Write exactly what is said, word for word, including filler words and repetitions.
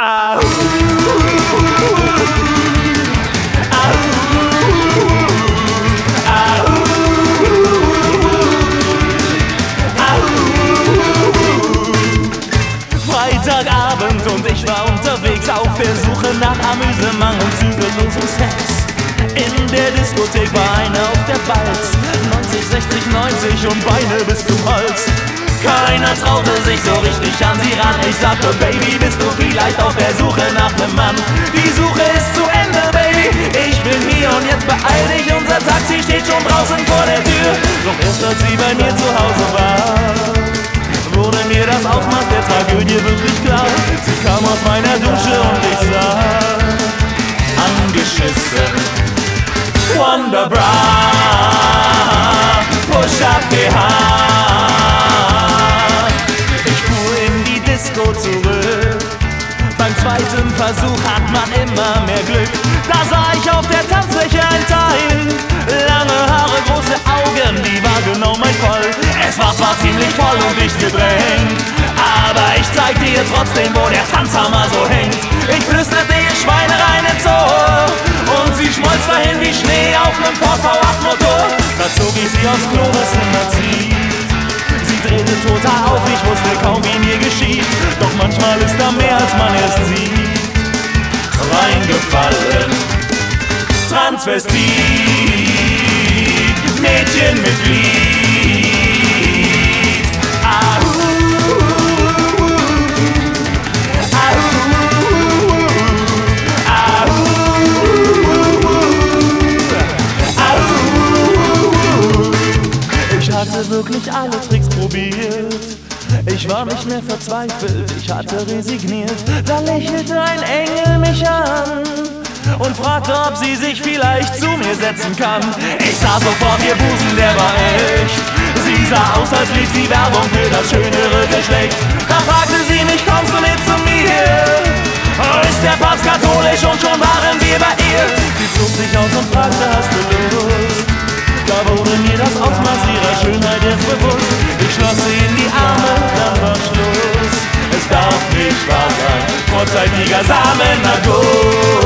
Au. Freitagabend und ich war unterwegs auf der Suche nach Amüsement und zügellosem Sex. In der Diskothek war einer auf der Balz, neunzig, sechzig, neunzig und Beine bis zum Hals. Keiner traute sich so richtig an sie ran. Ich sagte, Baby, bist du vielleicht auf der Suche nach nem Mann? Die Suche ist zu Ende, Baby, ich bin hier und jetzt beeil dich. Unser Taxi steht schon draußen vor der Tür. Doch erst als sie bei mir zu Hause war, wurde mir das Ausmaß der Tragödie wirklich klar. Sie kam aus meiner Dusche und ich sah angeschissen Wonder Bra, Push-Up B H. Ich fuhr in die Disco zurück. Beim zweiten Versuch hat man immer mehr Glück. Da sah ich auf der Tanzfläche ein Teil, lange Haare, große Augen, die war genau mein Fall. Es war zwar ziemlich voll und dicht gedrängt, aber ich zeigte ihr trotzdem, wo der Tanzhammer so hängt. Ich flüsterte ihr Schweinereien ins Ohr und sie schmolz dahin wie Schnee auf nem Ford V acht Motor. Da zog ich sie aufs Klo, was immer zieht. Sie drehte total auf, ich wusste kaum, wie mir geschieht. Doch manchmal ist da mehr, als man erst sieht. Reingefallen, Transvestit, Mädchen mit Lied. Au, au, au, au. Ich hatte wirklich alle Tricks probiert. Ich war nicht mehr verzweifelt, ich hatte resigniert. Da lächelte ein Engel mich an und fragte, ob sie sich vielleicht zu mir setzen kann. Ich sah sofort, ihr Busen, der war echt. Sie sah aus, als lief sie Werbung für das schönere Geschlecht. Da fragte sie mich, kommst du mit zu mir? Ist der Papst katholisch und schon waren wir bei ihr? Sie zog sich aus und fragte, hast du Lust? Da wurde mir das Ausmaß ihrer Schönheit jetzt bewusst. Ich schloss sie in die Arme, dann war Schluss. Es darf nicht wahr sein, vorzeitiger Samenerguss.